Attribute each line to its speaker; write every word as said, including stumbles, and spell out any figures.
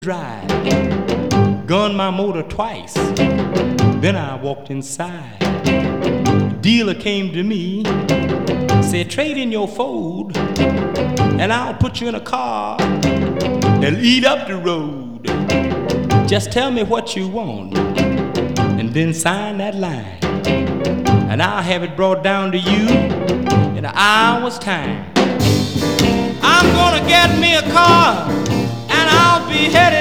Speaker 1: drive, gunned my motor twice, then I walked inside. Dealer came to me, said trade in your Ford and I'll put you in a car that'll eat up the road. Just tell me what you want and then sign that line, and I'll have it brought down to you in an hour's time. I'm gonna get me a car and I'll be headed